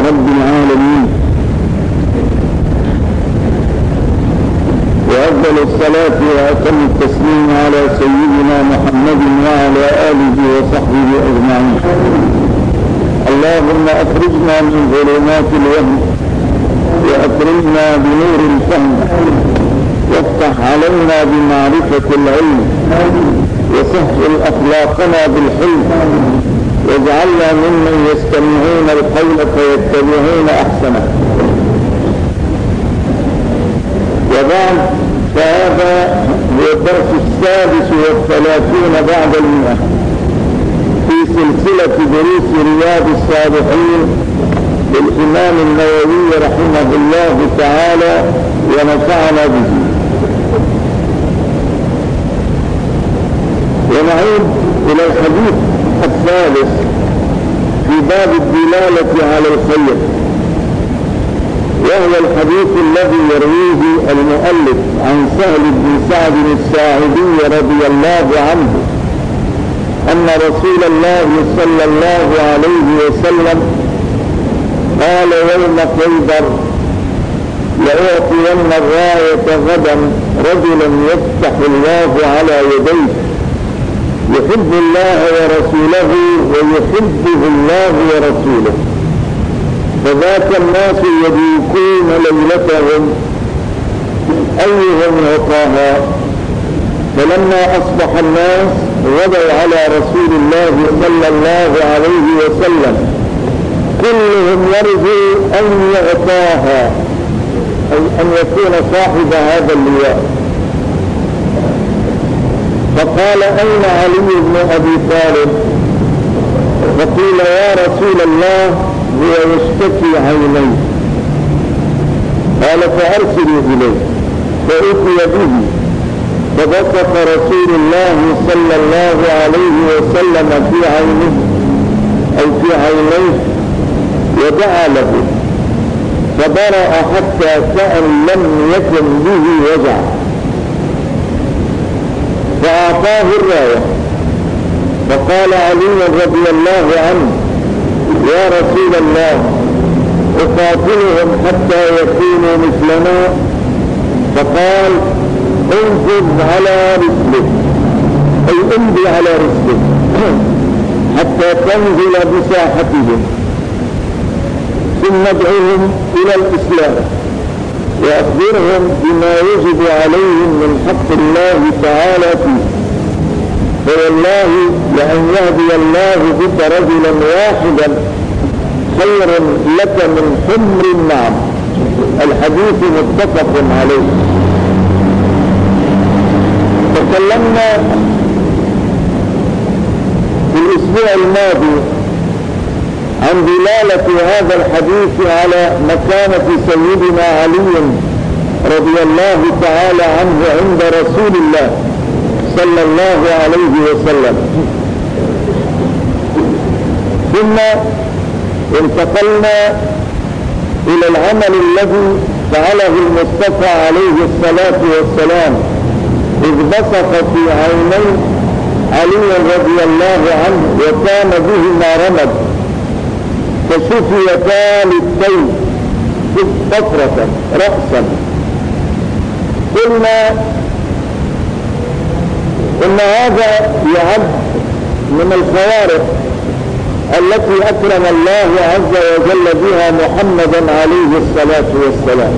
رب العالمين، وأفضل الصلاة وأتم التسليم على سيدنا محمد وعلى آله وصحبه أجمعين. اللهم أخرجنا من ظلمات الوهم وأكرمنا بنور الفهم، وافتح علينا بمعرفة العلم، وسهل أخلاقنا بالحلم، واجعلنا ممن يستمعون القول فيتبعون أحسنه. وبعد، فهذا هو الدرس 36 بعد 100 في سلسلة دروس رياض الصالحين للإمام النووي رحمه الله تعالى ونفعنا به. ونعود إلى الحديث الثالث في باب الدلالة على الخير، وهو الحديث الذي يرويه المؤلف عن سهل بن سعد الساعدي رضي الله عنه أن رسول الله صلى الله عليه وسلم قال يوم خيبر: لأعطين الراية غدا رجلا يفتح الله على يديه، يحب الله ورسوله ويحبه الله ورسوله، فذاك الناس يدوكون ليلتهم أيهم عطاها. فلما أصبح الناس غدوا على رسول الله صلى الله عليه وسلم كلهم يرجو أن يعطاها، أي أن يكون صاحب هذا اللواء. فقال: أين علي بن أبي طالب؟ فقيل: يا رسول الله هو يشتكي عينيه. قال: فأرسلوا إليه. فأتي به، فبصق رسول الله صلى الله عليه وسلم في عينه أو في عينيه ودعا له، فبرأ حتى كأن لم يكن به وجع، فأعطاه الراية. فقال علي رضي الله عنه: يا رسول الله، أقاتلهم حتى يكونوا مثلنا؟ فقال: انفذ على رسلك، أي امضي على رسلك حتى تنزل بساحتهم، ثم ادعهم إلى الإسلام وأخبرهم بما يجب عليهم من حق الله تعالى فيه، فوالله لأن يهدي الله بك رجلا واحدا خير لك من حمر النعم. الحديث متفق عليه. تكلمنا في الأسبوع الماضي عن دلالة هذا الحديث على مكانة سيدنا علي رضي الله تعالى عنه عند رسول الله صلى الله عليه وسلم. ثم انتقلنا إلى العمل الذي فعله المصطفى عليه الصلاة والسلام، إذ بصق في عيني علي رضي الله عنه وكان بهما رمد، فشفيتا للتين فترة رأسا. قلنا إن هذا يعد من الخوارق التي أكرم الله عز وجل بها محمدا عليه الصلاة والسلام.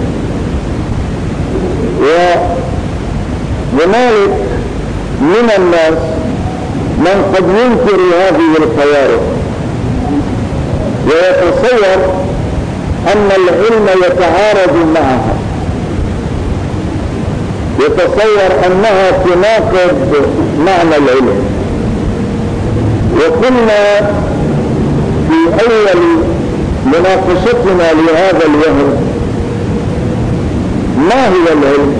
وهنالك من الناس من قد ينكر هذه الخوارق ويتصور أن العلم يتعارض معها، يتصور أنها تناقض معنى العلم. وكنا في أول مناقشتنا لهذا الوهم: ما هو العلم؟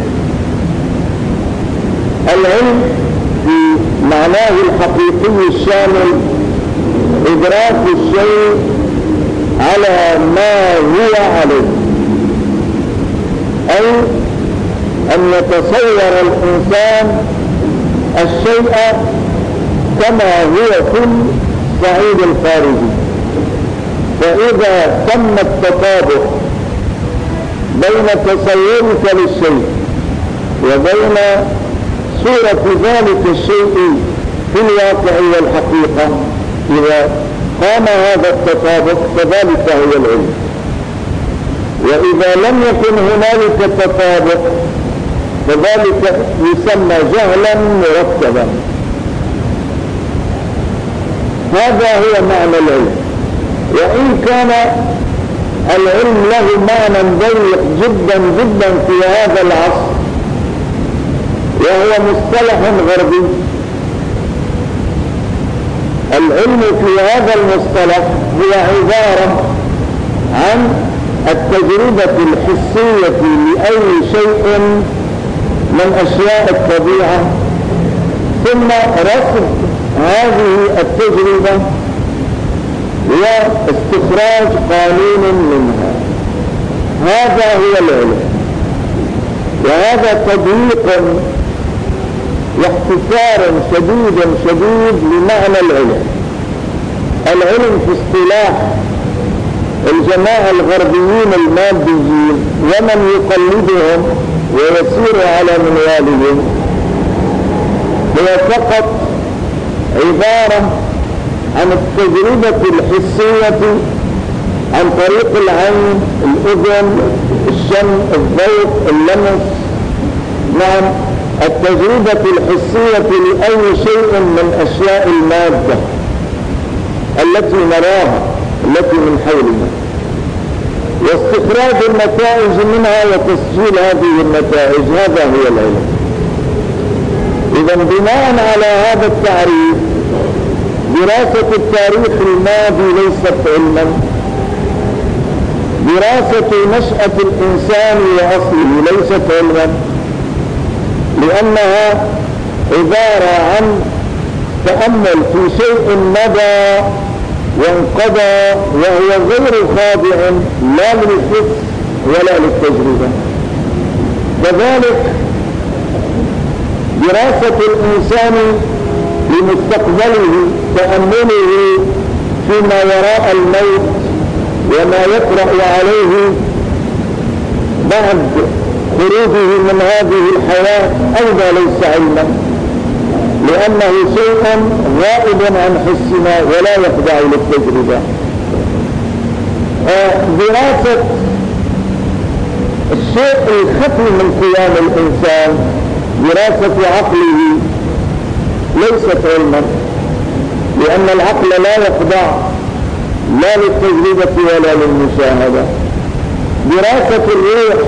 العلم في معناه الحقيقي الشامل إدراك الشيء على ما هو عليه، أي أن يتصور الإنسان الشيء كما هو في الصعيد الخارجي، فإذا تم التطابق بين تصورك للشيء وبين صورة ذلك الشيء في الواقع والحقيقة، إذا قام هذا التطابق فذلك هو العلم. وإذا لم يكن هنالك تطابق فذلك يسمى جهلا مركبا. هذا هو معنى العلم. وإن كان العلم له معنى ضيق جدا جدا في هذا العصر، وهو مصطلح غربي. العلم في هذا المصطلح هو عبارة عن التجربة الحسية لأي شيء من أشياء الطبيعة، ثم رصد هذه التجربة واستخراج قانون منها. هذا هو العلم. وهذا تضييق واختصار شديد لمعنى العلم. العلم في اصطلاح الجماعة الغربيين الماديين ومن يقلدهم ويسير على منوالهم هو فقط عبارة عن التجربة الحسية عن طريق العين، الأذن، الشم، الذوق، اللمس. نعم، التجربة الحسية لأي شيء من أشياء المادة التي نراها، التي من حولنا، واستخراج النتائج منها وتسجيل هذه النتائج. هذا هو العلم. إذا بناء على هذا التعريف، دراسة التاريخ الماضي ليست علما، دراسة نشأة الإنسان وأصله ليست علما، لأنها عبارة عن تأمل في شيء مضى وانقضى وهو غير خاضع لا للحس ولا للتجربة. كذلك دراسة الإنسان لمستقبله، تأمله فيما وراء الموت وما يطرأ عليه بعد خروجه من هذه الحياة، أيضا ليس علما، لأنه شيء غائب عن حسنا ولا يخضع للتجربة. دراسة الشيء الخفي من قيام الإنسان، دراسة عقله، ليست علما، لأن العقل لا يخضع لا للتجربة ولا للمشاهدة. دراسة الروح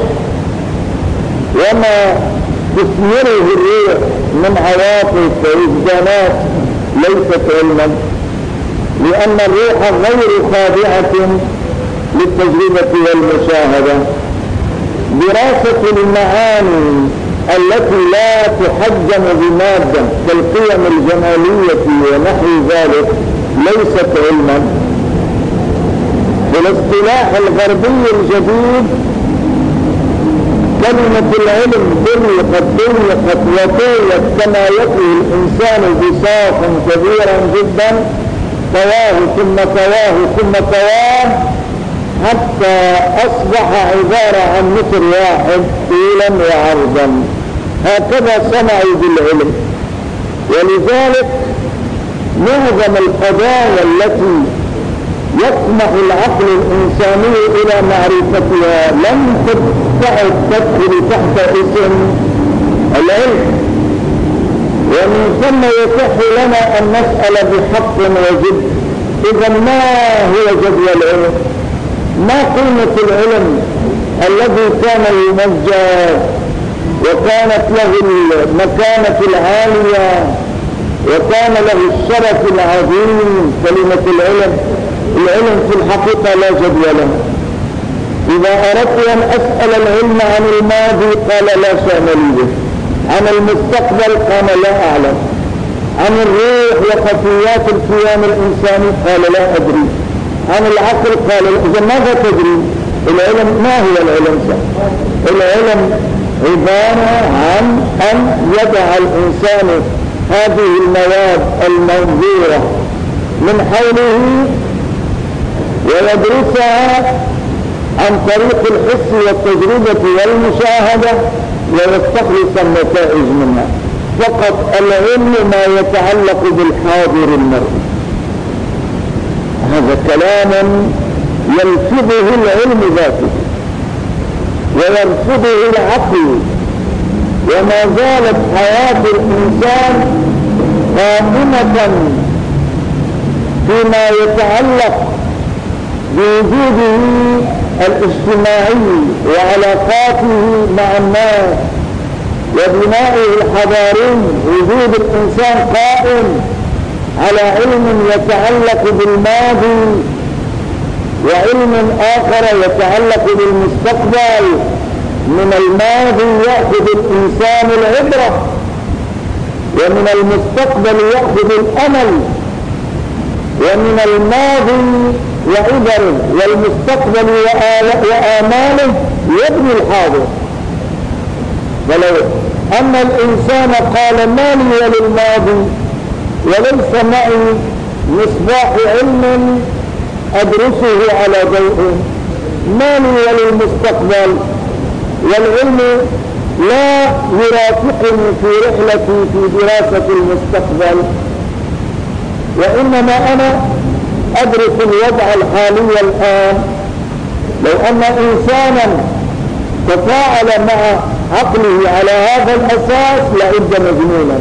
وما تثمره الروح من عواطف ووجدانات ليست علما، لأن الروح غير خاضعة للتجربة والمشاهدة. دراسة المعاني التي لا تحجم بمادة كالقيم الجمالية ونحو ذلك ليست علما. بالاصطلاح الغربي الجديد كلمة العلم ضيقت وطويت كما يطوي الإنسان بساقا كبيرا جدا، طواه ثم طواه ثم طواه حتى أصبح عبارة عن متر واحد طولا وعرضا. هكذا صنعوا بالعلم. ولذلك معظم القضايا التي يطمح العقل الإنساني إلى معرفتها لم تدخل تحت اسم العلم، ومن ثم يصح لنا أن نسأل بحق وجد. إذا ما هو جدوى العلم؟ ما قيمة العلم الذي كان يمجد وكانت له المكانة العالية وكان له الشرف العظيم؟ كلمة العلم، العلم في الحقيقة لا جدوى له. إذا أردت أن أسأل العلم عن الماضي قال لا شأن لي به، عن المستقبل قال لا أعلم، عن الروح وخفيات القيام الإنساني قال لا أدري، عن العقل قال إذا ماذا تدري؟ العلم ما هو العلم؟ العلم عبارة عن أن يدع الإنسان هذه المواد المنظورة من حوله ويدرسها عن طريق الحس والتجربة والمشاهدة ويستخلص النتائج منها. فقط العلم ما يتعلق بالحاضر المرئي. هذا كلام يلفظه العلم ذاته ويرفضه العقل. وما زالت حياة الإنسان قائمة فيما يتعلق بوجوده الاجتماعي وعلاقاته مع الناس وبنائه الحضاري. وجود الإنسان قائم على علم يتعلق بالماضي وعلم آخر يتعلق بالمستقبل. من الماضي يأخذ الإنسان العبرة ومن المستقبل يأخذ الأمل، ومن الماضي وعبره والمستقبل وآماله يبني الحاضر. ولو أن الإنسان قال ما لي وللماضي وليس معي مصباح علم أدرسه على ضوءه، ما لي وللمستقبل والعلم لا يرافقني في رحلتي في دراسة المستقبل، وإنما أنا أدرس الوضع الحالي الآن. لو أن إنسانا تفاعل مع عقله على هذا الأساس لعد مجنونا.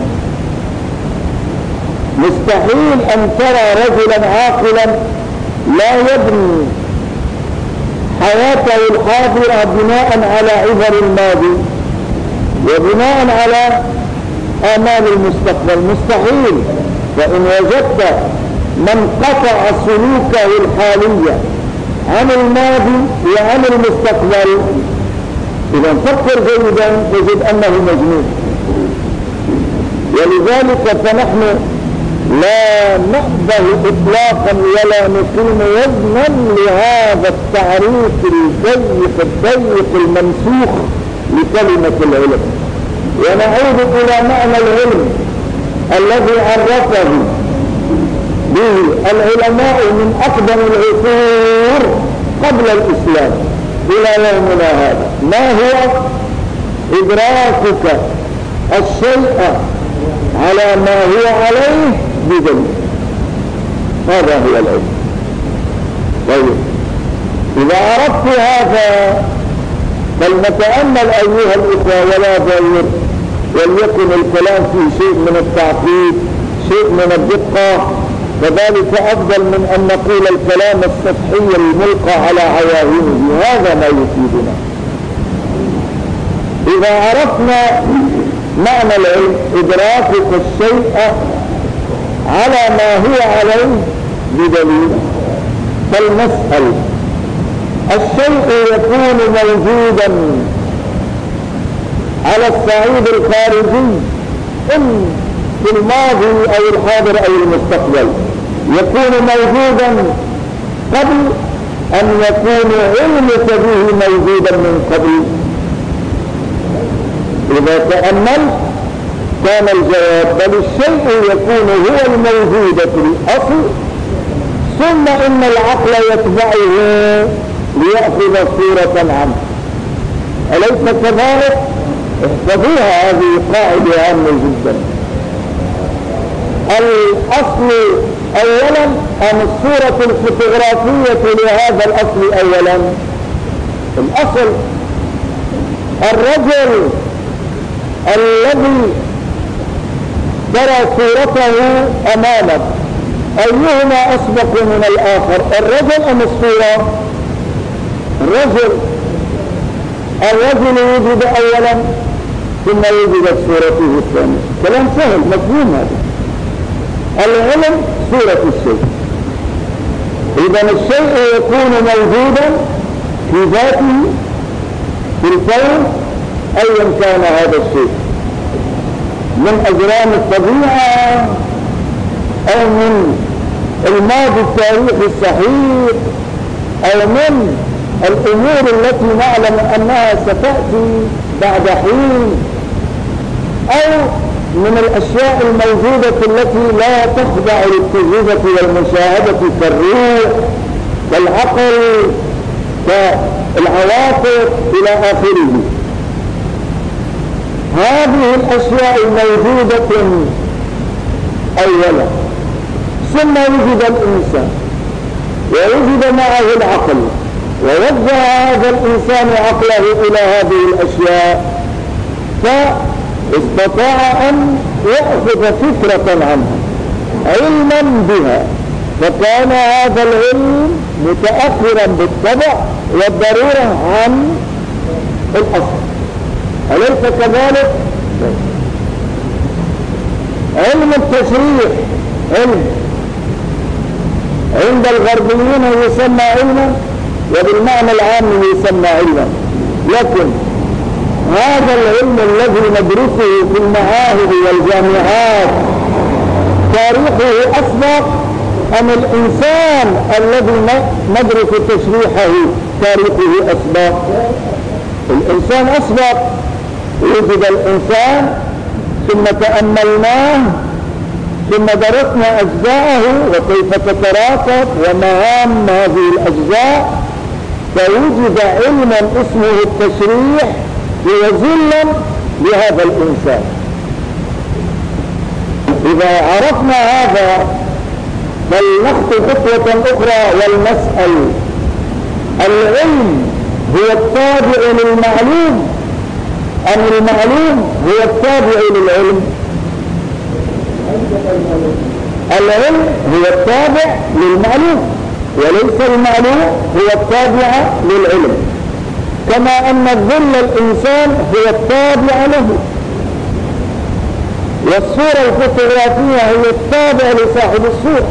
مستحيل أن ترى رجلا عاقلا لا يبني حياته الحاضرة بناء على عبر الماضي وبناء على آمال المستقبل. مستحيل. فإن وجدت من قطع سلوكه الحالية عن الماضي وعن المستقبل، إذا فكر جيدا تجد أنه مجنون. ولذلك فنحن لا نقبل إطلاقا ولا نقيم وزنا لهذا التعريف الضيق الممسوخ لكلمة العلم، ونعود إلى معنى العلم الذي عرفه به العلماء من أقدم العصور قبل الإسلام إلى يومنا هذا. ما هو؟ إدراكك الشيء على ما هو عليه بدليل. هذا هو العلم. طيب، إذا عرفت هذا فلنتأمل أيها الإخوة ولا ضير، وليكن الكلام فيه شيء من التعقيد، شيء من الدقة، وذلك أفضل من أن نقول الكلام السطحي الملقى على عواهنه. هذا ما يفيدنا. إذا عرفنا معنى العلم إدراكك الشيء على ما هو عليه بدليل، فالمسأل الشيء يكون موجودا على الصعيد الخارجي إن في الماضي أو الحاضر أو المستقبل، يكون موجودا قبل أن يكون علمك به موجودا من قبل. إذا تأملت كان الجواب بل الشيء يكون هو الموجود في الأصل، ثم إن العقل يتبعه ليأخذ صورة عنه. أليس كذلك؟ احفظوها، هذه قاعدة هامة جدا. الأصل أولا أم الصورة الفوتوغرافية لهذا الأصل أولا؟ الأصل الرجل الذي ترى صورته أمامك أيهما أسبق من الآخر، الرجل أم الصورة؟ الرجل يوجد أولا ثم يوجد صورته الثانية. كلام سهل مفهوم هذا. العلم صورة الشيء. إذا الشيء يكون موجودا في ذاته في الكون أيا كان هذا الشيء، من أجرام الطبيعة أو من الماضي التاريخي الصحيح أو من الأمور التي نعلم أنها ستأتي بعد حين، أو من الأشياء الموجودة التي لا تخضع للتجربة والمشاهدة كالروح كالعقل كالعواطف إلى آخره. هذه الأشياء موجودة أولا، ثم وجد الإنسان ووجد معه العقل، ووجه هذا الإنسان عقله إلى هذه الأشياء، فاستطاع أن يأخذ فكرة عنها علما بها، فكان هذا العلم متأخرا بالطبع والضرورة عن الأصل. أليس كذلك؟ علم التشريع علم عند الغربيين يسمى علما، وبالمعنى العام يسمى علما، لكن هذا العلم الذي ندرسه في المعاهد والجامعات تاريخه أسبق أم الإنسان الذي ندرس تشريحه تاريخه أسبق؟ الإنسان أسبق. وجد الإنسان ثم تأملناه ثم درسنا أجزاءه وكيف تتراكب ومهام هذه الأجزاء، فوجد علما اسمه التشريح وظلا لهذا الإنسان. إذا عرفنا هذا فلنخطو خطوة أخرى ولنسأل: العلم هو التابع للمعلوم أم المعلوم هو التابع للعلم؟ العلم هو التابع للمعلوم، وليس المعلوم هو التابع للعلم، كما أن ظل الإنسان هو التابع له، والصورة الفوتوغرافية هي التابع لصاحب الصورة.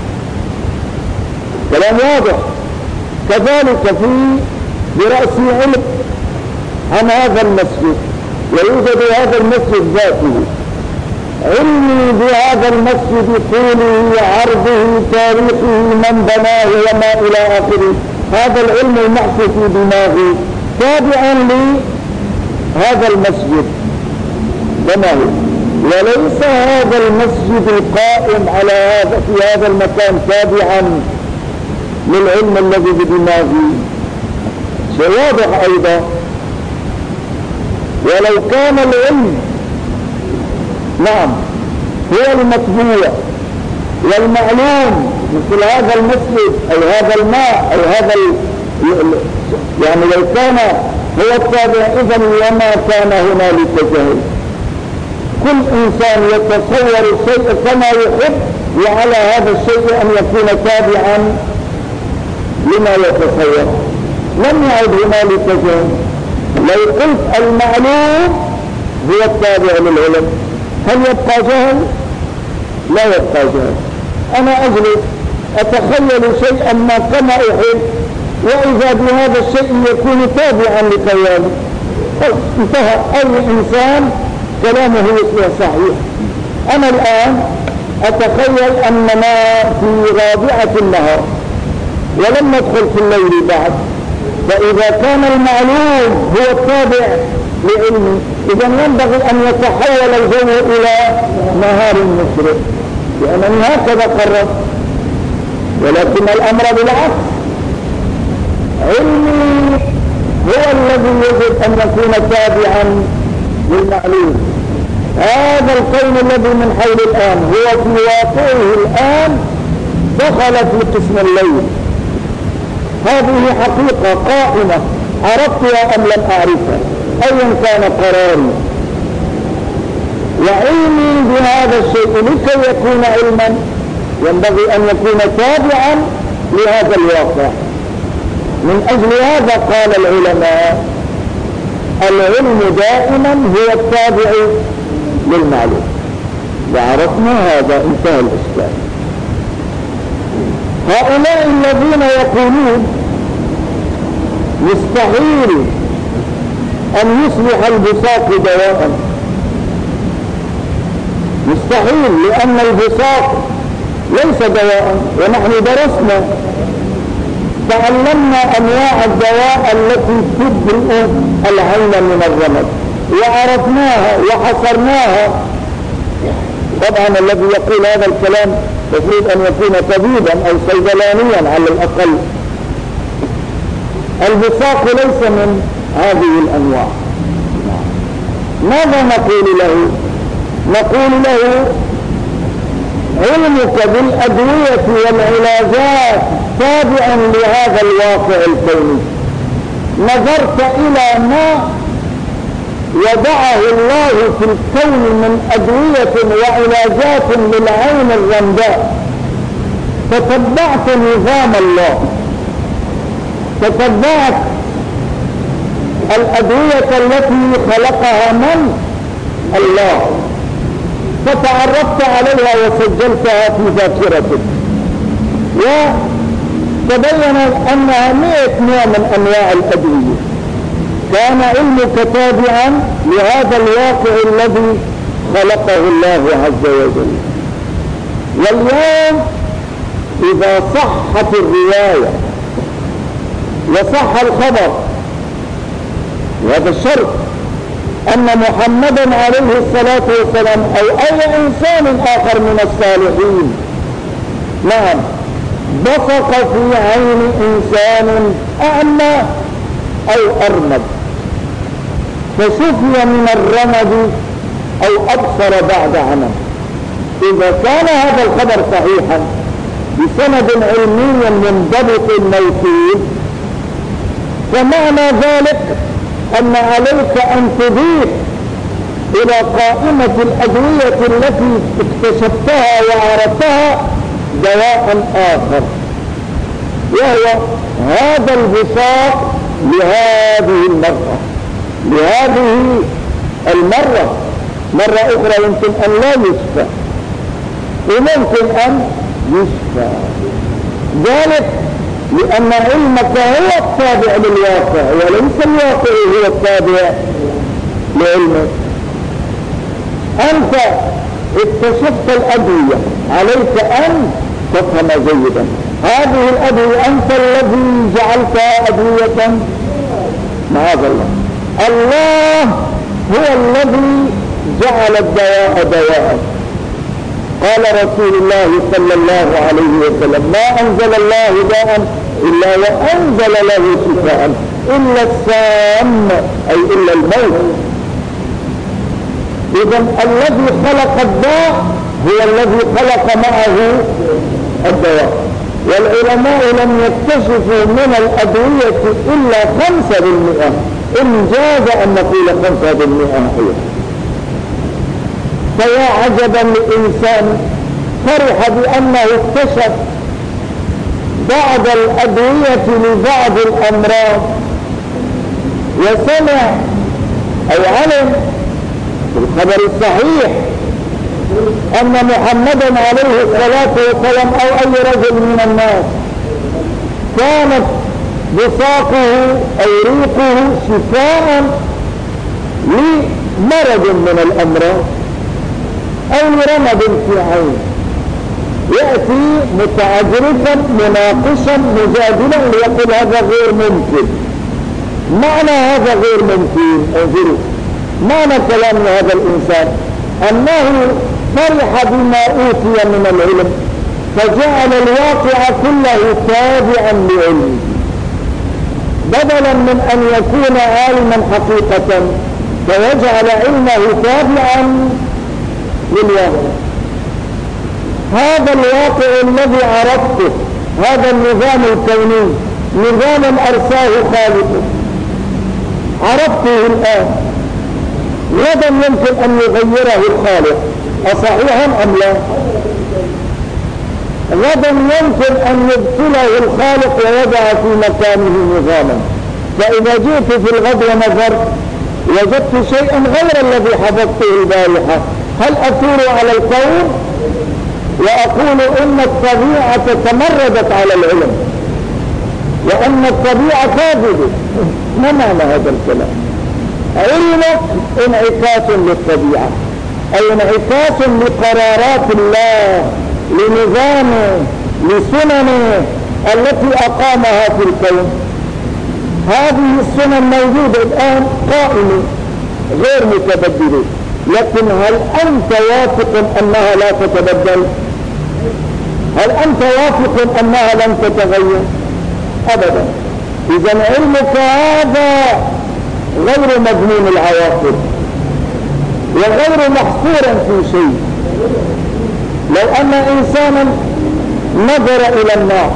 كلام واضح. كذلك في برأسي علم عن هذا المسجد، ويوجد هذا المسجد ذاته، علمي بهذا المسجد طوله وعرضه تاريخه من بناه وما إلى آخره، هذا العلم المحفوظ في دماغي تابعا لهذا المسجد تماما، وليس هذا المسجد القائم على هذا في هذا المكان تابعا للعلم الذي بدماغي. شيء واضح أيضا. ولو كان العلم نعم هو المطبوع والمعلوم مثل هذا المسجد أو هذا الماء أو هذا يعني لو كان هو التابع إذن وما كان هنالك جهل. كل إنسان يتصور الشيء كما يحب، وعلى هذا الشيء أن يكون تابعا لما يتصور، لم يعد هنالك جهل. لو قلت المعلوم هو التابع للعلم هل يبقى جهل؟ لا يبقى جهل. أنا أجلس أتخيل شيئا ما كما أحب، وإذا بهذا الشيء يكون تابعا لخيالي، انتهى. أي إنسان كلامه يصبح صحيح. أنا الآن أتخيل أننا في رابعة النهار ولم ندخل في الليل بعد، فإذا كان المعلوم هو التابع لعلمي إذا ينبغي أن يتحول الجو إلى نهار مشرق، لأنني هكذا قررت. ولكن الأمر بالعكس، علمي هو الذي يجب أن يكون تابعا للمعلوم. هذا الكون الذي من حول الآن هو في واقعه الآن دخل في قسم الليل. هذه حقيقة قائمة، عرفتها أم لم أعرفها، أيا كان قراري. وعلمي بهذا الشيء لكي يكون علما ينبغي أن يكون تابعا لهذا الواقع. من أجل هذا قال العلماء: العلم دائما هو التابع للمعلوم. وعرفنا هذا، انتهى الإشكال. هؤلاء الذين يقولون مستحيل أن يصبح البصاق دواء، مستحيل، لأن البصاق ليس دواء، ونحن درسنا تعلمنا أنواع الدواء التي تبرئ العين من الرمد وعرفناها وحصرناها. طبعا الذي يقول هذا الكلام يفرض أن يكون طبيبا أو صيدلانيا على الأقل، البصاق ليس من هذه الأنواع. ماذا نقول له؟ نقول له علمك بالأدوية والعلاجات تابع لهذا الواقع الكوني. نظرت إلى ما وضعه الله في الكون من أدوية وعلاجات للعين الرمداء، تتبعت نظام الله، تتبعت الأدوية التي خلقها من؟ الله، فتعرفت عليها وسجلتها في ذاكرتك، وتبين أنها 100 نوع من أنواع الأدوية. كان علمك تابعا لهذا الواقع الذي خلقه الله عز وجل. واليوم إذا صحت الرواية وصح الخبر، وهذا الشرط أن محمدا عليه الصلاة والسلام أو أي إنسان آخر من الصالحين نعم بصق في عين إنسان أعمى أو أرمد فشفي من الرمد أو أبصر بعد عمى، إذا كان هذا الخبر صحيحا بسند علمي منضبط موثوق، فمعنى ذلك أن عليك أن تضيف إلى قائمة الأدوية التي اكتشفتها وعرفتها دواء آخر، وهو هذا البصاق لهذه المرة، لهذه المرة. مرة أخرى يمكن أن لا يشفى وممكن أن يشفى، ذلك لأن علمك هو التابع للواقع وليس الواقع هو التابع لعلمك. أنت اكتشفت الأدوية، عليك أن تفهم جيدا هذه الأدوية، أنت الذي جعلتها أدوية معاذ الله. الله هو الذي جعل الدواء دواء. قال رسول الله صلى الله عليه وسلم: ما أنزل الله داء إلا وأنزل له شفاء إلا السام، أي إلا الموت. إذن الذي خلق الداء هو الذي خلق معه الدواء. والعلماء لم يكتشفوا من الأدوية إلا 5%، إن جاز أن نقول 5% هي. فيا عجبا لإنسان فرح بأنه اكتشف بعض الأدوية لبعض الأمراض، وسمع أو علم في الخبر الصحيح أن محمدا عليه الصلاة والسلام أو أي رجل من الناس كانت بصاقه أو ريقه شفاء لمرض من الأمراض أو لرمد في عين، يأتي متعجرفا مناقشا مجادلا ليقول هذا غير ممكن. معنى هذا غير ممكن انظروا معنى كلام هذا الإنسان أنه فرح بما أوتي من العلم فجعل الواقع كله تابعا لعلمه، بدلا من أن يكون عالما حقيقة فيجعل علمه تابعا للواقع. هذا الواقع الذي عرفته، هذا النظام الكوني نظام أرساه خالقه، عرفته الآن، غدا يمكن أن يغيره الخالق، أصحيحا أم لا؟ غدا يمكن أن يبطله الخالق ويضع في مكانه نظاما. فإذا جئت في الغد ونظرت وجدت شيئا غير الذي حفظته البارحة، هل أثور على الكون وأقول إن الطبيعة تمردت على العلم وأن الطبيعة كاذبة؟ ما معنى هذا الكلام؟ علمك انعكاس للطبيعة، أي انعكاس لقرارات الله، لنظامه، لسننه التي أقامها في الكون. هذه السنن موجودة الآن قائمة غير متبدلة، لكن هل أنت واثق أنها لا تتبدل؟ هل أنت واثق أنها لن تتغير؟ أبدا. إذا علمك هذا غير مضمون العواقب وغير محصورا في شيء. لو أن إنسانا نظر إلى النار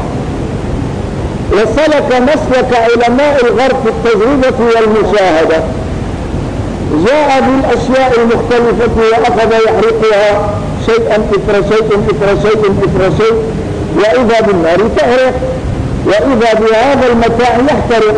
وسلك مسلك علماء الغرب في التجربة والمشاهدة، جاء بالأشياء المختلفة وأخذ يحرقها شيئا إثر شيء إثر شيء إثر شيء، وإذا بالنار تحرق، وإذا بهذا المتاع يحترق.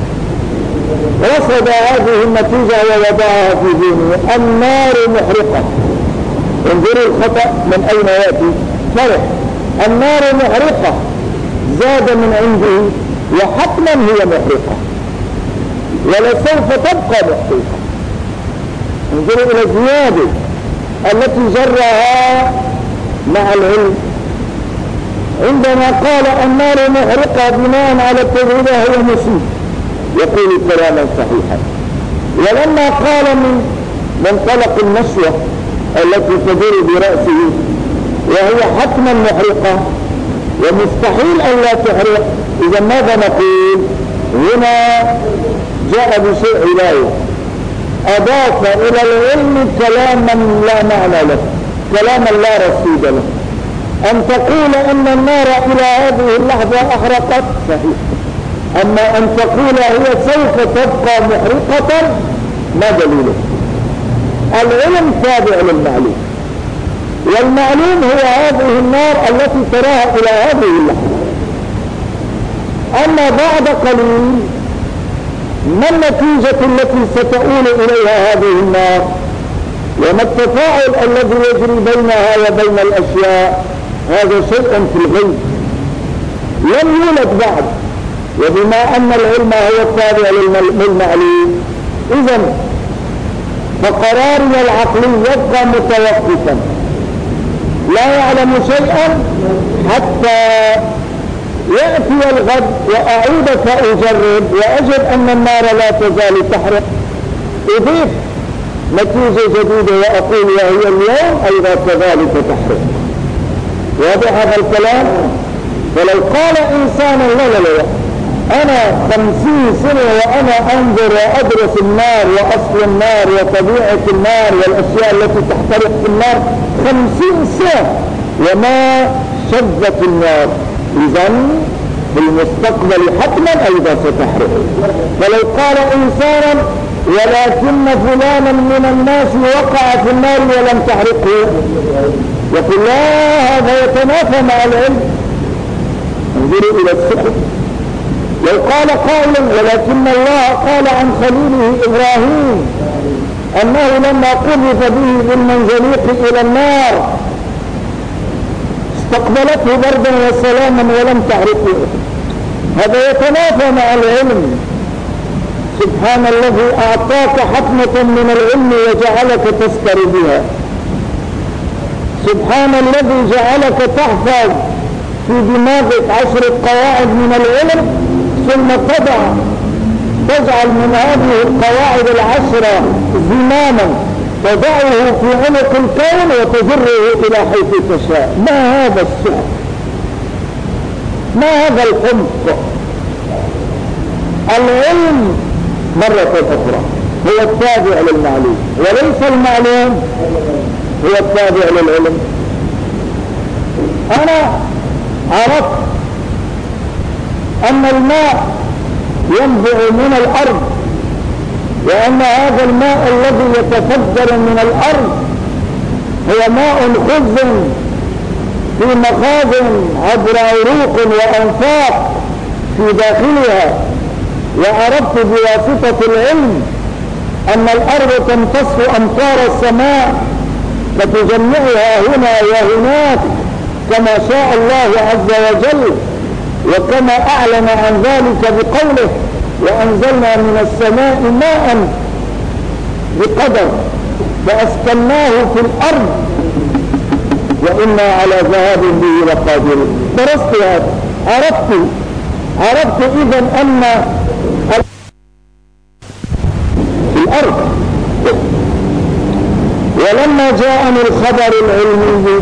رصد هذه النتيجة ووضعها في ذهنه: النار محرقة. انظروا الخطأ من أين يأتي. فرق: النار محرقة زاد من عنده، وحتما هي محرقة ولسوف تبقى محرقة. انظروا إلى الزيادة التي جرها مع العلم. عندما قال النار محرقة بناء على التجربة هو مسيء، يقول كلاما صحيحا. ولما قال من منطلق النشوة التي تدور برأسه وهي حتما محرقة ومستحيل أن لا تحرق، إذا ماذا نقول؟ هنا جاء بشيء علاوي، أضاف إلى العلم كلاما لا معنى له، كلاما لا رصيد له. أن تقول أن النار إلى هذه اللحظة أحرقت صحيح، أما أن تقول هي سوف تبقى محرقة ما دليله؟ العلم تابع للمعلوم، والمعلوم هو هذه النار التي تراها إلى هذه اللحظة. أما بعد قليل ما النتيجة التي ستؤول إليها هذه النار، وما التفاعل الذي يجري بينها وبين الأشياء؟ هذا شيء في الغيب لم يولد بعد. وبما أن العلم هو التابع للمعلوم، إذن فقرارنا العقلي يبقى متوقفا، لا يعلم شيئا حتى يأتي الغد وأعود فأجرب وأجد أن النار لا تزال تحرق، أضيف نتيجة جديدة وأقول وهي اليوم أيضا كذلك تحرق. واضح هذا الكلام؟ فلو قال إنسان لا أنا 50 سنة وأنا أنظر وأدرس النار وأصل النار وطبيعة النار والأشياء التي تحترق في النار 50 سنة وما شدت النار، إذن في المستقبل حتما أيضا ستحرق. فلو قال إنسانا ولكن فلانا من الناس وقع في النار ولم تحرقه، يقول لا، هذا يتنافى مع العلم. انظروا إلى السحر. لو قال قائل ولكن الله قال عن خليله إبراهيم أنه لما قذف به بالمنجنيق إلى النار استقبلته بردا وسلاما ولم تحرقه، هذا يتنافى مع العلم. سبحان الذي أعطاك حكمة من العلم وجعلك تسكر بها، سبحان الذي جعلك تحفظ في دماغك 10 قواعد من العلم، ثم تجعل من هذه القواعد 10 زماما تضعه في عنق الكون وتجره إلى حيث تشاء. ما هذا السحر؟ ما هذا الحمق؟ العلم مرة أخرى هو التابع للمعلوم، وليس المعلوم هو التابع للعلم. أنا عرفت أن الماء ينبع من الأرض، وأن هذا الماء الذي يتفجر من الأرض هو ماء خزن في مخازن عبر عروق وأنفاق في داخلها. وعرفت بواسطة العلم أن الأرض تمتص أمطار السماء فتجمعها هنا وهناك كما شاء الله عز وجل، وكما أعلن عن ذلك بقوله وأنزلنا من السماء ماء بقدر فأسكناه في الأرض وإنا على ذهاب به لقادرون. درست هذا، عرفت إذن أن في الأرض. ولما جاءني الخبر العلمي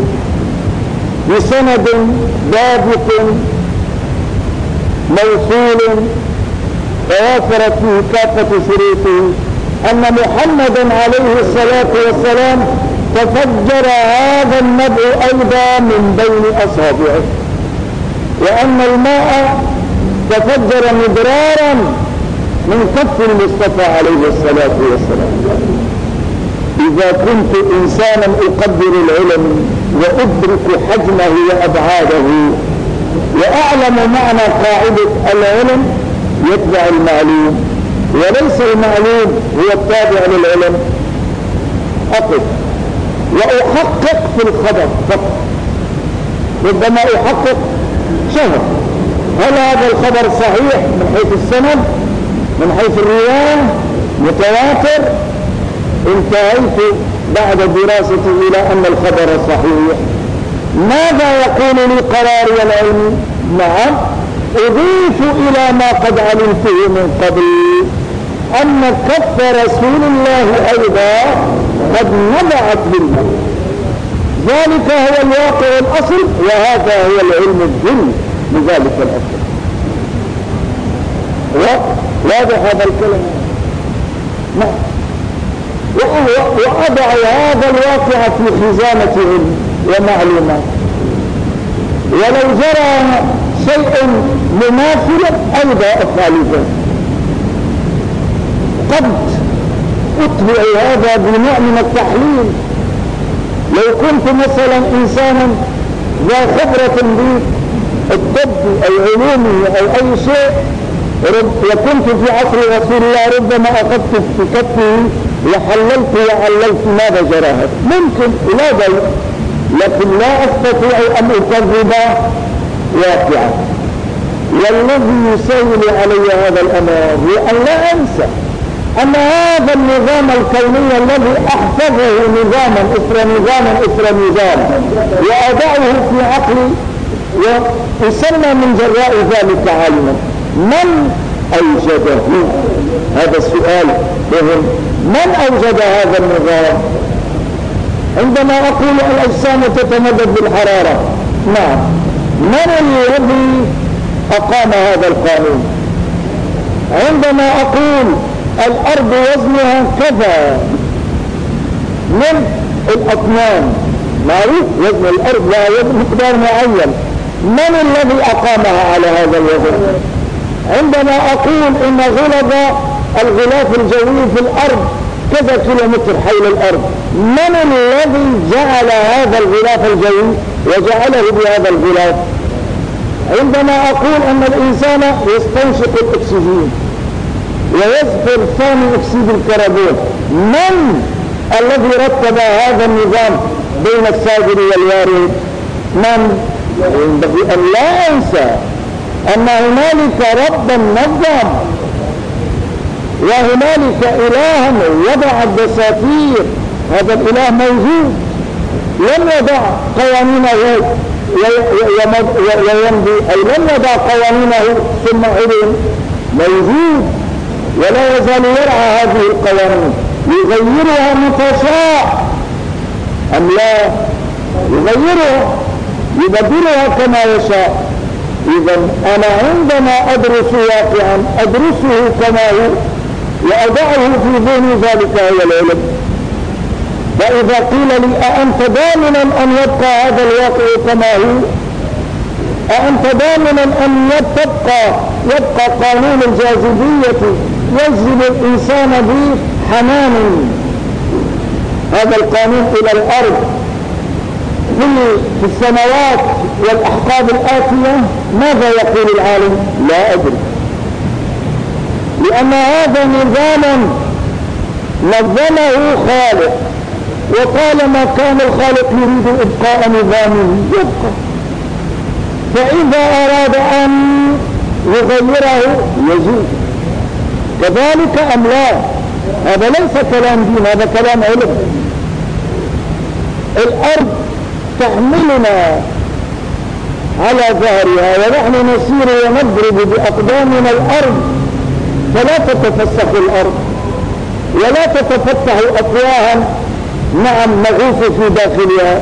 بسند ضابط موصول توافرت فيه كافة شروطه، أن محمدا عليه الصلاة والسلام تفجر هذا النبع أيضا من بين أصابعه، وأن الماء تفجر مدرارا من كف المصطفى عليه الصلاة والسلام. إذا كنت إنسانا أقدر العلم وأدرك حجمه وأبعاده وأعلم معنى قاعدة العلم يتبع المعلوم وليس المعلوم هو التابع للعلم، أقف وأحقق في الخبر فقط. ربما أحقق شهر، هل هذا الخبر صحيح من حيث السند، من حيث الرواية متواتر؟ انتهيت بعد دراستي إلى أن الخبر صحيح. ماذا يقول لي قراري العلمي؟ نعم، أضيف إلى ما قد علمته من قبل أن كف رسول الله أيضا قد نبعت بالله، ذلك هو الواقع الأصل، وهذا هو العلم الدنيا لذلك الأصل. واضح هذا الكلام؟ نعم. وأضع هذا الواقع في خزانة علم ومعلومات، ولو جرى شيء مماثل أيضا أفعل ذلك. قد أتبع هذا بنوع من التحليل. لو كنت مثلا إنسانا ذا خبرة بالطب أو علومه أو أي شيء وكنت في عصر رسول الله ربما أخذت في كفه وحللت وعللت ماذا جرى هذا، ممكن لا ضير، لكن لا أستطيع أن أكذب واقعا. والذي يسهل علي هذا الأمر هو أن لا أنسى أن هذا النظام الكوني الذي أحفظه نظاما إثر نظام وأضعه في عقلي ويسمى من جراء ذلك عالما، من أوجده؟ هذا السؤال مهم. من أوجد هذا النظام؟ عندما أقول الأجسام تتمدد بالحرارة، نعم، من الذي أقام هذا القانون؟ عندما أقول الأرض وزنها كذا من الأطنان، معروف وزن الأرض لا مقدار معين، من الذي أقامها على هذا الوزن؟ عندما أقول إن غلظ الغلاف الجوي في الأرض كذا كيلومتر حول الأرض، من الذي جعل هذا الغلاف الجوي وجعله بهذا الغلاف؟ عندما أقول أن الإنسان يستنشق الأكسجين ويزفر ثاني أكسيد الكربون، من الذي رتب هذا النظام بين الصادر والوارد؟ من؟ ينبغي أن لا أنسى أن هنالك ربا نظم، وهنالك إلها وضع الدساتير، هذا الإله موجود، لم يضع قوانينه ويمضي، أي لم يضع قوانينه ثم علم، موجود ولا يزال يرعى هذه القوانين، يغيرها متى شاء أم لا؟ يغيرها يبدلها كما يشاء. إذا أنا عندما أدرس واقعا أدرسه كما هو وأضعه في ذهني، ذلك هو العلم. فإذا قيل لي أأنت ضامنا أن يبقى هذا الواقع كما هو؟ أأنت ضامنا أن يبقى قانون الجاذبية يجذب الإنسان بحنان هذا القانون إلى الأرض في السنوات والأحقاب الآتية؟ ماذا يقول العالم؟ لا أدري، لأن هذا نظاما نظمه خالق، وطالما كان الخالق يريد إبقاء نظامه يبقى، فإذا أراد أن يغيره يجوز. كذلك أم لا؟ هذا ليس كلام دين، هذا كلام علم. الأرض تحملنا على ظهرها ونحن نسير ونضرب بأقدامنا الأرض، فلا تتفسخ الأرض ولا تتفتح أفواها، نعم نغوص في داخلها.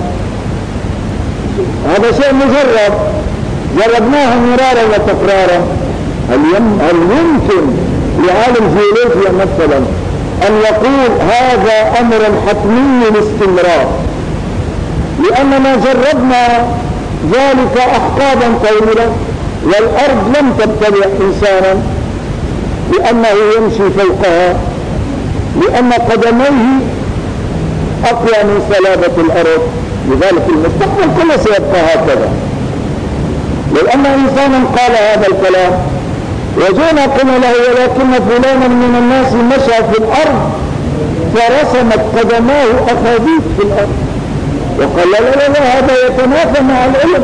هذا شيء مجرد، جربناه مرارا وتكرارا. هل يمكن لعالم جيولوجيا مثلا أن يقول هذا أمر حتمي الاستمرار، لأننا جربنا ذلك أحقابا طويلة والأرض لم تبتلع إنسانا لأنه يمشي فوقها، لأن قدميه أقوى من صلابة الأرض، لذلك المستقبل كله سيبقى هكذا. لو أن إنسانا قال هذا الكلام وجينا قلنا له ولكن فلانا من الناس مشى في الأرض فرسمت قدماه أخابيط في الأرض، وقال لا هذا يتنافى مع العلم،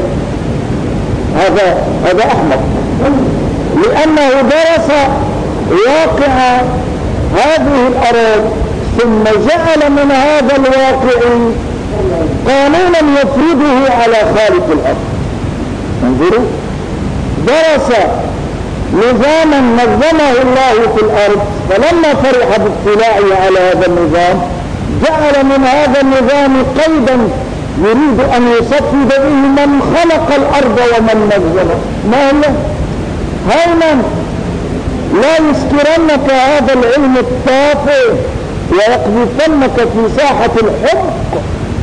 هذا أحمق، لأنه درس واقع هذه الأرض ثم جعل من هذا الواقع قانونا يفرضه على خالق الأرض. انظروا، درس نظاما نظمه الله في الأرض، فلما فرح باطلاعه على هذا النظام جعل من هذا النظام قيدا يريد أن يصفد به من خلق الأرض ومن نظمه. ما هو هينا لا يسكرنك هذا العلم التافه ويقذفنك في ساحة الحق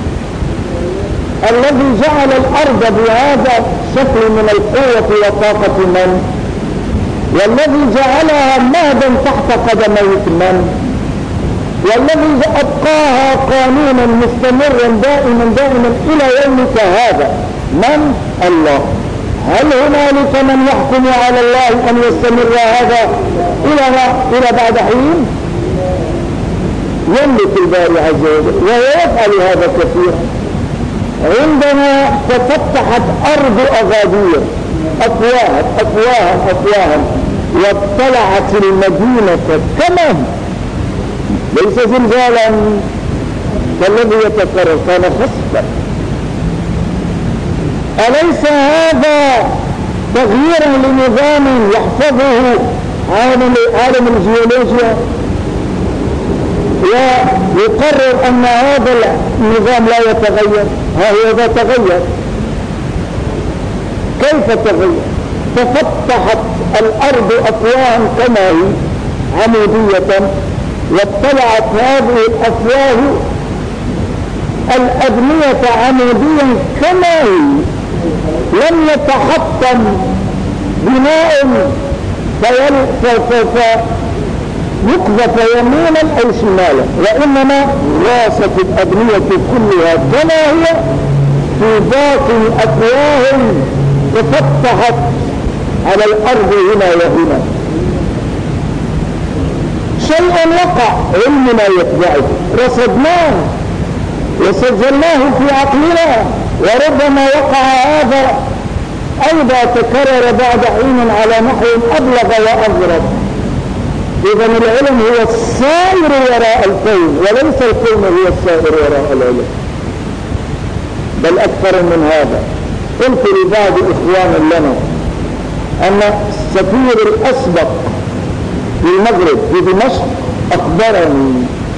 الذي جعل الأرض بهذا الشكل من القوة وطاقة من، والذي جعلها مهدا تحت قدميك من، والذي أبقاها قانونا مستمرا دائما إلى يومك هذا من؟ الله. هل هنالك من يحكم على الله أن يستمر هذا إلى بعد حين؟ يملك الباري عز وجل وهو يفعل هذا كثيرا. عندما تفتحت أرض أغادية أفواها وابتلعت المدينة كما ليس زلزالا كالذي يتكرر، كان خسفا. أليس هذا تغييرا لنظام يحفظه عالم الجيولوجيا ويقرر أن هذا النظام لا يتغير؟ ها هو ذا تغير. كيف تغير؟ تفتحت الأرض أفواها كما هي عمودية، وابتلعت هذه الأفواه الأبنية عموديا كما هي، لم يتحطم بناء يقذف يمينا أو شمالا، وإنما راست الأبنية كلها كما هي في باطن أفواه تفتحت على الأرض هنا وهنا. شيء وقع علمنا يتبعه، رصدناه وسجلناه في عقلنا، وربما وقع هذا أيضا تكرر بعد حين على نحو أبلغ وأغرب. إذا العلم هو السائر وراء الكون وليس الكون هو السائر وراء العلم، بل أكثر من هذا. قلت لبعض إخوان لنا أن السفير الأسبق في المغرب في دمشق أخبرني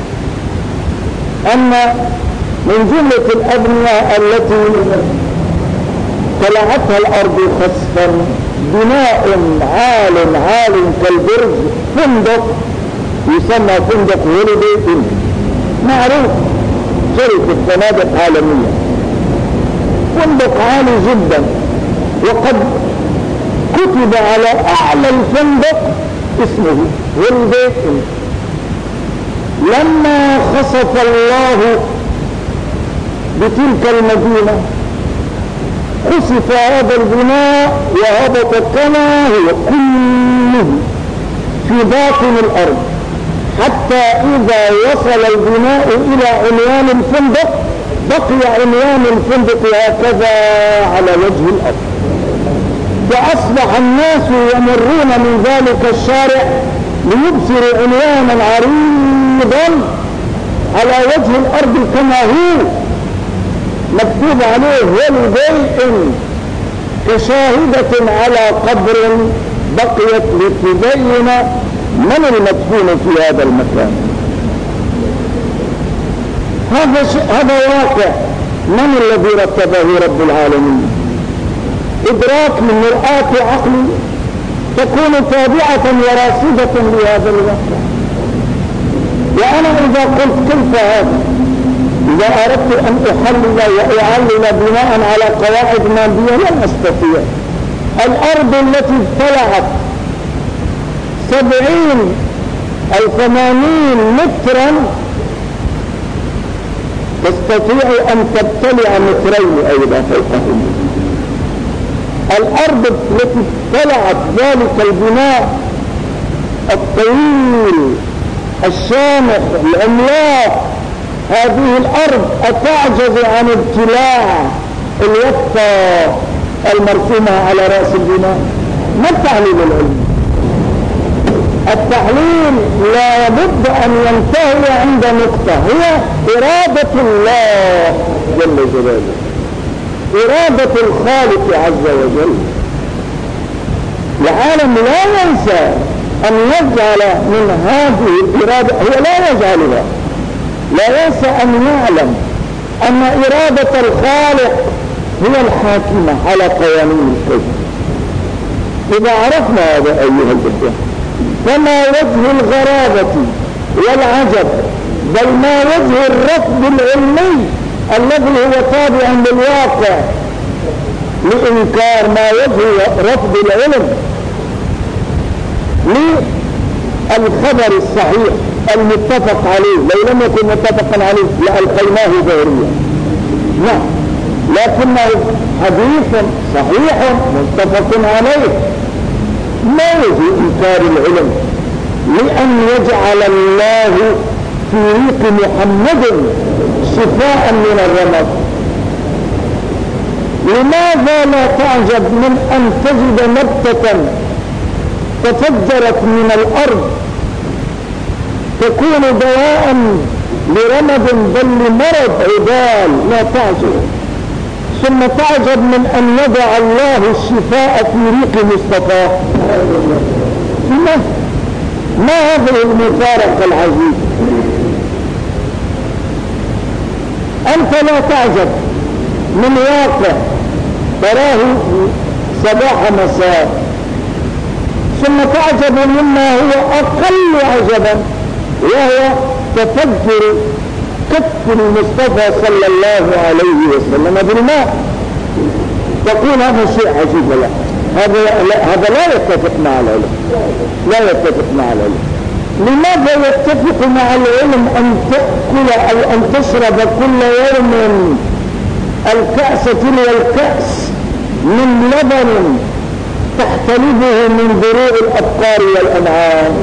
أن من جملة الأبنية التي طلعتها الأرض خسفا بناء عال كالبرج، فندق يسمى فندق هوليدي إن، معروف شركة فنادق عالمية، فندق عالي جدا، وقد كتب على أعلى الفندق اسمه هوليدي إن. لما خسف الله بتلك المدينة خسف هذا البناء وهبط كما هو كله في باطن الأرض، حتى إذا وصل البناء إلى عنوان الفندق بقي عنوان الفندق هكذا على وجه الأرض، فأصبح الناس يمرون من ذلك الشارع ليبصروا عنوانا عريضا على وجه الأرض كما هو مكتوب عليه هوليدي كشاهدة على قبر بقيت لتبين من المدفون في هذا المكان. هذا واقع. من الذي رتبه رب العالمين؟ إدراك من مرآة عقلي تكون تابعة وراسبة لهذا الواقع. وأنا إذا قلت كيف هذا؟ إذا أردت أن أحلل وأعلل بناء على قواعد مادية لن أستطيع. الأرض التي ابتلعت 70 أو 80 مترا تستطيع أن تبتلع مترين أيضا فوقهم. الأرض التي ابتلعت ذلك البناء الطويل الشامخ العملاق، هذه الأرض أتعجز عن ابتلاع اليافطة المرسومة على رأس البناء؟ ما التحليل العلمي؟ التحليل لا بد أن ينتهي عند نقطة هي إرادة الله جل جلاله، إرادة الخالق عز وجل. العالم لا ينسى أن يجعل من هذه الإرادة، هو لا يجعلها، لا ينسى أن يعلم أن إرادة الخالق هي الحاكمة على قوانين الكون. إذا عرفنا هذا أيها الإخوة فما وجه الغرابة والعجب، بل ما وجه الرفض العلمي الذي هو تابع للواقع لإنكار ما وجه رفض العلم للخبر الصحيح المتفق عليه؟ لو لم يكن متفقا عليه لألقيناه ظاهريا، نعم، لكنه حديث صحيح متفق عليه. ما وجه إنكار العلم لأن يجعل الله في ريق محمد شفاء من الرمد؟ لماذا لا تعجب من أن تجد نبتة تفجرت من الأرض تكون دواء لرمد بل لمرض عدال؟ لا تعجب. ثم تعجب من أن يضع الله الشفاء في ريق مصطفى. ما هذه المفارقة العجيبة؟ أنت لا تعجب من واقع تراه صباح مساء، ثم تعجب مما هو أقل عجبا وهو تفجر كف المصطفى صلى الله عليه وسلم بالماء. تقول هذا شيء عجيب. لا، هذا لا يتفق مع العلم، لا يتفق مع العلم. لماذا يتفق مع العلم أن تأكل أو أن تشرب كل يوم الكأس تلو الكأس من لبن تحتلبه من ضروع الأبقار والأنعام؟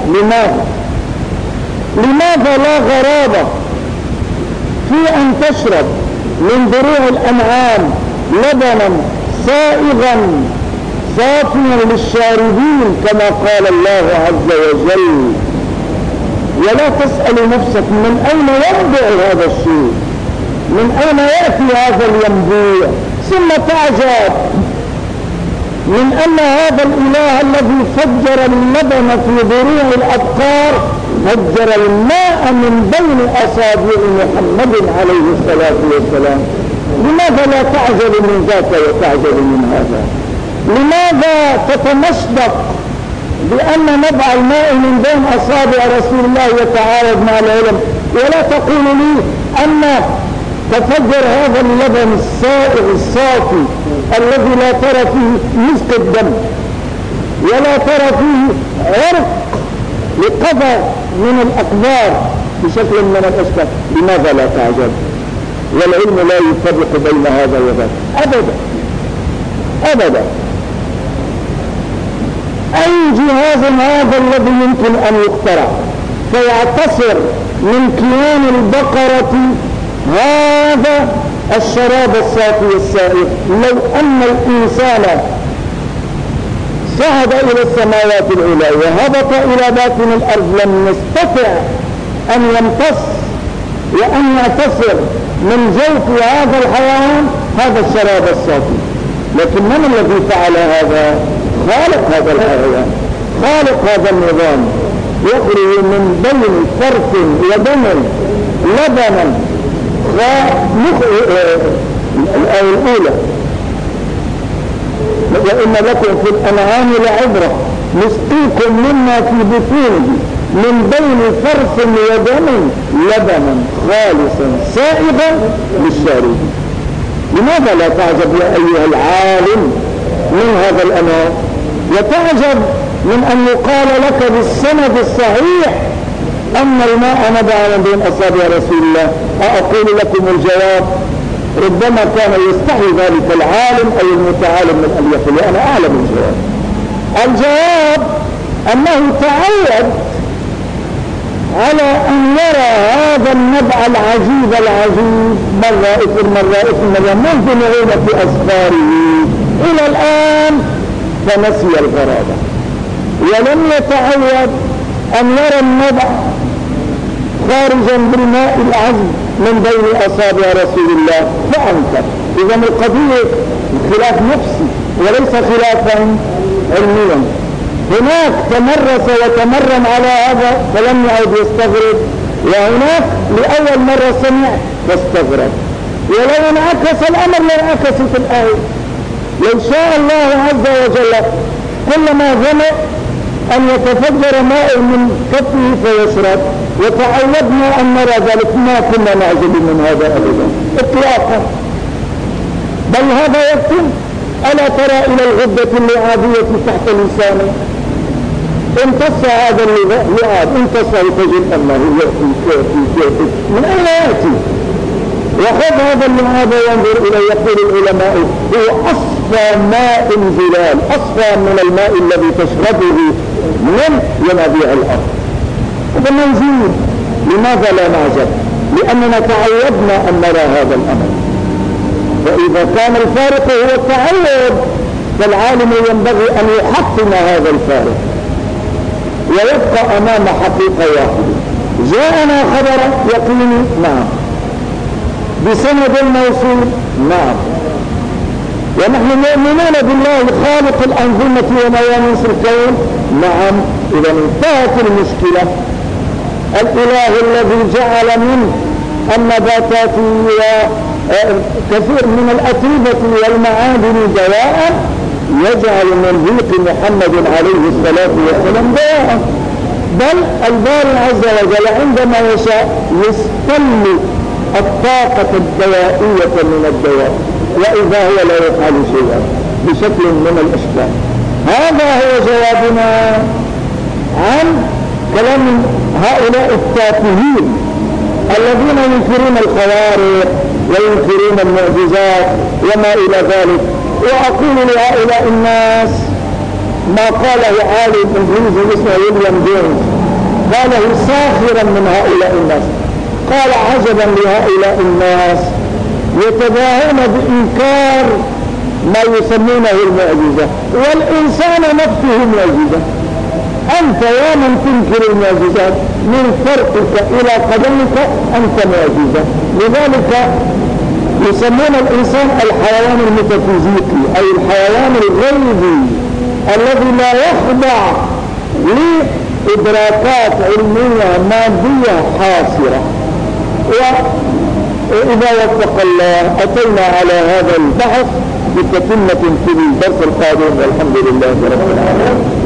لماذا لا غرابة في أن تشرب من ضروع الأنعام لبنا سائغا صافيا للشاربين كما قال الله عز وجل؟ ولا تسأل نفسك من أين ينبع هذا الشيء، من أين يأتي هذا الينبوع؟ ثم تعجب من أن هذا الإله الذي فجر اللبن في ضروع الأبقار فجر الماء من بين أصابع محمد عليه الصلاة والسلام. لماذا لا تعجب من ذاك وتعجب من هذا؟ لماذا تتمشدق بأن نبع الماء من بين أصابع رسول الله يتعارض مع العلم، ولا تقول لي أن تفجر هذا اللبن السائغ الصافي الذي لا ترى فيه مسك الدم ولا ترى فيه عرق لقضى من الأقدار بشكل من الأشكال؟ لماذا لا تعجب؟ والعلم لا يفرق بين هذا وذاك أبدا أبدا. أي جهاز هذا الذي يمكن أن يخترع فيعتصر من كيان البقرة هذا الشراب الصافي السائغ؟ لو أن الإنسان صعد إلى السماوات العلى وهبط إلى باطن الأرض لم يستطع أن يمتص وأن يعتصر من جوف هذا الحيوان هذا الشراب الصافي. لكن من الذي فعل هذا؟ خالق هذا الحيوان، خالق هذا النظام، يخرج من بين فرث ودم لبنا. الآية الأولى وإن لكم في الأنعام لعبرة نسقيكم مما في بطونه من بين فرث ودم لبنا خالصا سائغا للشاربين. لماذا لا تعجب يا أيها العالم من هذا الأمر، وتعجب من أن يقال لك بالسند الصحيح أن الماء نبع من بين أصابع رسول الله؟ أقول لكم الجواب، ربما كان يستحي ذلك العالم أو المتعالم من أن يقول، أنا أعلم الجواب. الجواب أنه تعود على أن يرى هذا النبع العجيب مرة منذ نعومة أسفاره إلى الآن، فنسي الغرابة، ولم يتعود أن يرى النبع خارجا بالماء العذب من بين أصابع رسول الله فأنكر. إذا القضية خلاف نفسي وليس خلافا علميا. هناك تمرس وتمرن على هذا فلم يعد يستغرب، وهناك لأول مرة سمع فاستغرب. ولو انعكس الأمر لانعكست الآية. لو شاء الله عز وجل كلما ظمأ أن يتفجر ماء من كفه فيشرب، وتعودنا أن نرى ذلك، ما كنا نعجب من هذا أبدا إطلاقا. بل هذا يكتم. ألا ترى إلى الغدة اللعابية تحت لسانه؟ امتص هذا اللعاب، امتصه تجد أنه يأتي من أين يأتي؟ وخذ هذا اللعاب وينظر إليه. يقول العلماء هو أصفى ماء زلال، أصفى من الماء الذي تشربه من ينابيع الأرض. هذا منزول. لماذا لا نعجب؟ لأننا تعودنا أن نرى هذا الأمر. فإذا كان الفارق هو التعود، فالعالم ينبغي أن يحطم هذا الفارق ويبقى أمام حقيقة واحدة. جاءنا خبر يقيني، نعم، بسند موصول، نعم، ونحن مؤمنون بالله خالق الأنظمة وموانيس الكون، نعم. إذا انتهت المشكلة. الإله الذي جعل من النباتات وكثير من الأتربة والمعادن دواء، يجعل من ريق محمد عليه الصلاة والسلام دواء. بل الباري عز وجل عندما يشاء يستل الطاقة الدوائية من الدواء، وإذا هو لا يفعل شيئا بشكل من الأشكال. هذا هو جوابنا عن كلام هؤلاء التافهين الذين ينكرون الخوارق وينكرون المعجزات وما إلى ذلك. وأقول لهؤلاء الناس ما قاله عالم إنجليزي اسمه ويليام جونز، قاله ساخرا من هؤلاء الناس. قال عجبا لهؤلاء الناس يتباهون بإنكار ما يسمونه المعجزة، والإنسان نفسه معجزة. أنت يا من تنكر المعجزات من فرقك إلى قدمك أنت معجزة. لذلك يسمون الإنسان الحيوان الميتافيزيقي، أي الحيوان الغيبي الذي لا يخضع لإدراكات علمية مادية حاصرة. وإذا وفق الله أتينا على هذا البحث بتتمة في الدرس القادم، والحمد لله رب العالمين.